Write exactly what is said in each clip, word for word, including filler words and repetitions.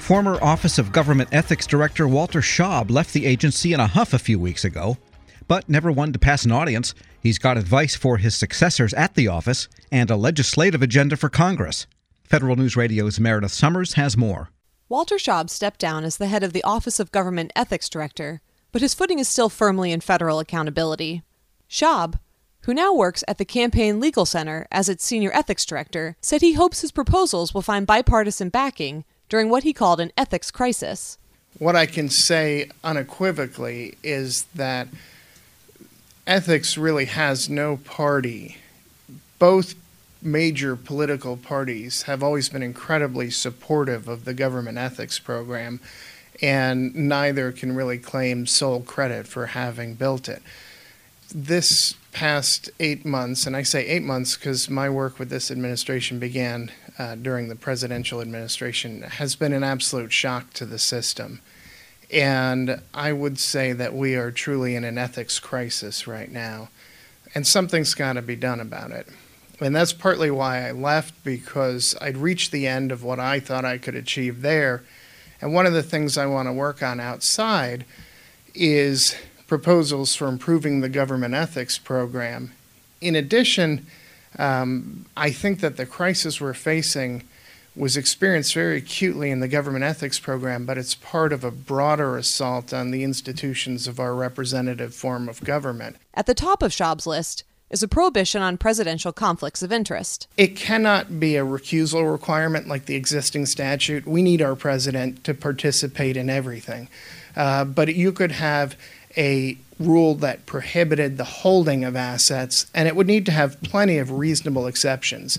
Former Office of Government Ethics Director Walter Shaub left the agency in a huff a few weeks ago, but never one to pass an audience. He's got advice for his successors at the office and a legislative agenda for Congress. Federal News Radio's Meredith Summers has more. Walter Shaub stepped down as the head of the Office of Government Ethics Director, but his footing is still firmly in federal accountability. Shaub, who now works at the Campaign Legal Center as its senior ethics director, said he hopes his proposals will find bipartisan backing during what he called an ethics crisis. What I can say unequivocally is that ethics really has no party. Both major political parties have always been incredibly supportive of the government ethics program, and neither can really claim sole credit for having built it. This past eight months, and I say eight months because my work with this administration began uh, during the presidential administration, has been an absolute shock to the system. And I would say that we are truly in an ethics crisis right now, and something's got to be done about it. And that's partly why I left, because I'd reached the end of what I thought I could achieve there. And one of the things I want to work on outside is proposals for improving the government ethics program. In addition, um, I think that the crisis we're facing was experienced very acutely in the government ethics program, but it's part of a broader assault on the institutions of our representative form of government. At the top of Shaub's list is a prohibition on presidential conflicts of interest. It cannot be a recusal requirement like the existing statute. We need our president to participate in everything. Uh, but you could have a rule that prohibited the holding of assets, and it would need to have plenty of reasonable exceptions.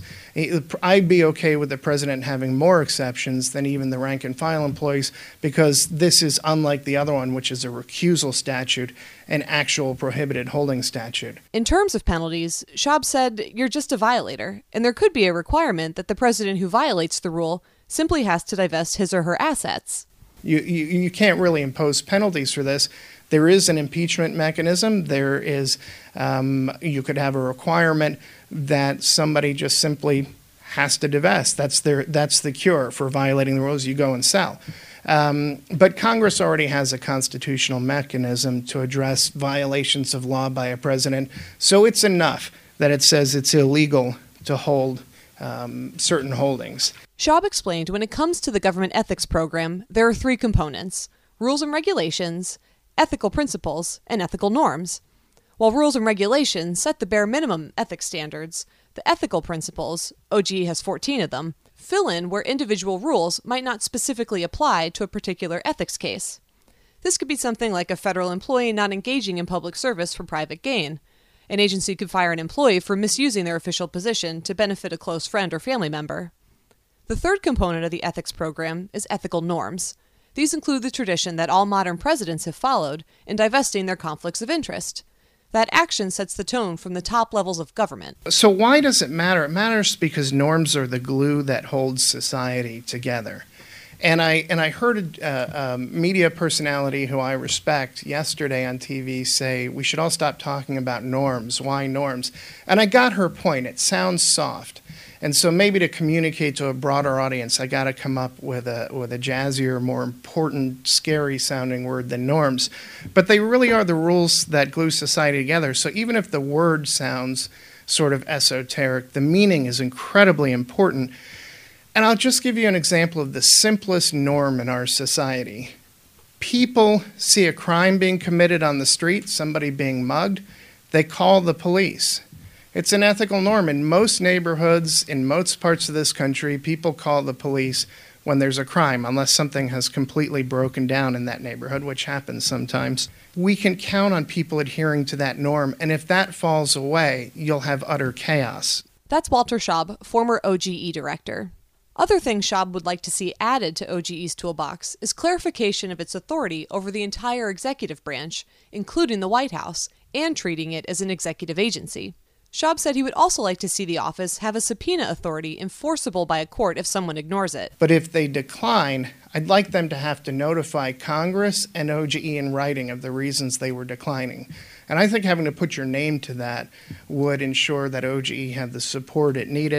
I'd be okay with the president having more exceptions than even the rank and file employees, because this is unlike the other one, which is a recusal statute, an actual prohibited holding statute. In terms of penalties, Shaub said you're just a violator, and there could be a requirement that the president who violates the rule simply has to divest his or her assets. You, you, you can't really impose penalties for this. There is an impeachment mechanism. There is, um, you could have a requirement that somebody just simply has to divest. That's their, that's the cure for violating the rules. You go and sell. Um, but Congress already has a constitutional mechanism to address violations of law by a president. So it's enough that it says it's illegal to hold um, certain holdings. Shaub explained when it comes to the government ethics program, there are three components: rules and regulations, ethical principles, and ethical norms. While rules and regulations set the bare minimum ethics standards, the ethical principles, O G E has fourteen of them, fill in where individual rules might not specifically apply to a particular ethics case. This could be something like a federal employee not engaging in public service for private gain. An agency could fire an employee for misusing their official position to benefit a close friend or family member. The third component of the ethics program is ethical norms. These include the tradition that all modern presidents have followed in divesting their conflicts of interest. That action sets the tone from the top levels of government. So why does it matter? It matters because norms are the glue that holds society together. And I and I heard a, a media personality who I respect yesterday on T V say we should all stop talking about norms. Why norms? And I got her point. It sounds soft. And so maybe to communicate to a broader audience, I got to come up with a with a jazzier, more important, scary-sounding word than norms. But they really are the rules that glue society together. So even if the word sounds sort of esoteric, the meaning is incredibly important. And I'll just give you an example of the simplest norm in our society. People see a crime being committed on the street, somebody being mugged, they call the police. It's an ethical norm. In most neighborhoods, in most parts of this country, people call the police when there's a crime, unless something has completely broken down in that neighborhood, which happens sometimes. We can count on people adhering to that norm, and if that falls away, you'll have utter chaos. That's Walter Shaub, former O G E director. Other things Shaub would like to see added to O G E's toolbox is clarification of its authority over the entire executive branch, including the White House, and treating it as an executive agency. Shaub said he would also like to see the office have a subpoena authority enforceable by a court if someone ignores it. But if they decline, I'd like them to have to notify Congress and O G E in writing of the reasons they were declining. And I think having to put your name to that would ensure that O G E had the support it needed.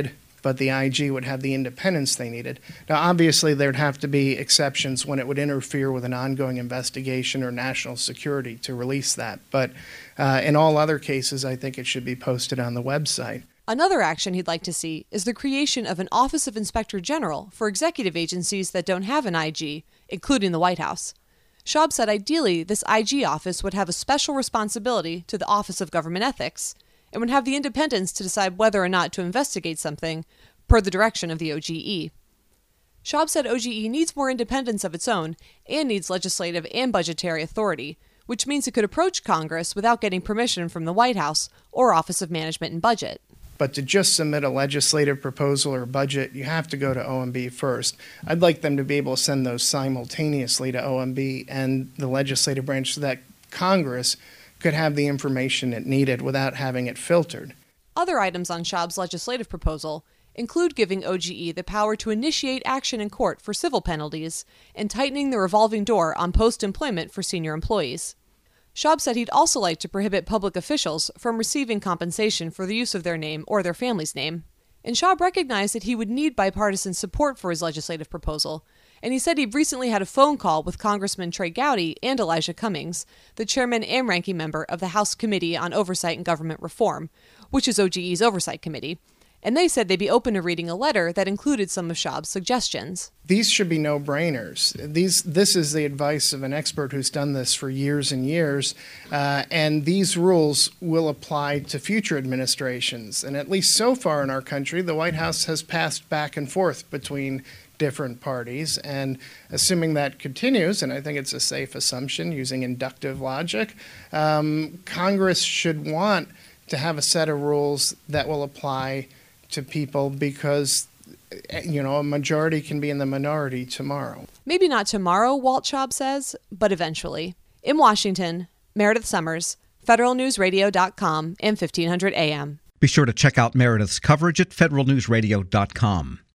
but the I G would have the independence they needed. Now, obviously, there'd have to be exceptions when it would interfere with an ongoing investigation or national security to release that. But uh, in all other cases, I think it should be posted on the website. Another action he'd like to see is the creation of an Office of Inspector General for executive agencies that don't have an I G, including the White House. Schaub said ideally this I G office would have a special responsibility to the Office of Government Ethics and would have the independence to decide whether or not to investigate something per the direction of the O G E. Schaub said O G E needs more independence of its own and needs legislative and budgetary authority, which means it could approach Congress without getting permission from the White House or Office of Management and Budget. But to just submit a legislative proposal or budget, you have to go to O M B first. I'd like them to be able to send those simultaneously to O M B and the legislative branch so that Congress could have the information it needed without having it filtered. Other items on Schaub's legislative proposal include giving O G E the power to initiate action in court for civil penalties and tightening the revolving door on post-employment for senior employees. Schaub said he'd also like to prohibit public officials from receiving compensation for the use of their name or their family's name. And Schaub recognized that he would need bipartisan support for his legislative proposal, and he said he'd recently had a phone call with Congressman Trey Gowdy and Elijah Cummings, the chairman and ranking member of the House Committee on Oversight and Government Reform, which is O G E's oversight committee, and they said they'd be open to reading a letter that included some of Schaub's suggestions. These should be no-brainers. These, this is the advice of an expert who's done this for years and years, uh, and these rules will apply to future administrations. And at least so far in our country, the White House has passed back and forth between different parties, and assuming that continues, and I think it's a safe assumption using inductive logic, um, Congress should want to have a set of rules that will apply to people because, you know, a majority can be in the minority tomorrow. Maybe not tomorrow, Walt Schaub says, but eventually. In Washington, Meredith Summers, federal news radio dot com and fifteen hundred A M. Be sure to check out Meredith's coverage at federal news radio dot com.